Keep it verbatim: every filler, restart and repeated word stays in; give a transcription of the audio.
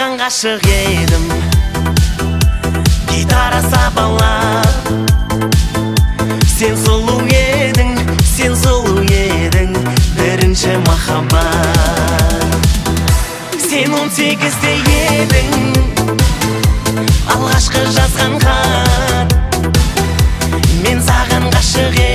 саған ғашық едім, гитара сапалап. Сен сұлу едің, сен сұлу едің, бірінші махаббат. Сен он сегізде едің, алғашқы жазған хат. Мен саған ғашық едім.